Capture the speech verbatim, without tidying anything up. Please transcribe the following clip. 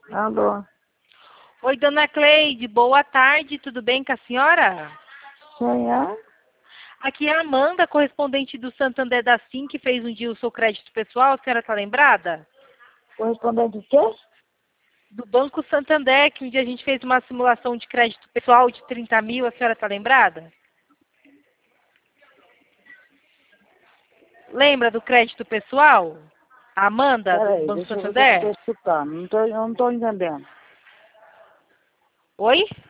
Alô? Oi, dona Cleide, boa tarde, tudo bem com a senhora? Quem é? Aqui é a Amanda, correspondente do Santander da Sim, que fez um dia o seu crédito pessoal, a senhora está lembrada? Correspondente de quê? Do Banco Santander, que um dia a gente fez uma simulação de crédito pessoal de trinta mil, a senhora está lembrada? Lembra do crédito pessoal? A Amanda, do Peraí, Banco deixa eu ver o que eu Santander? estou escutando. Não tô, eu não estou entendendo. Oi?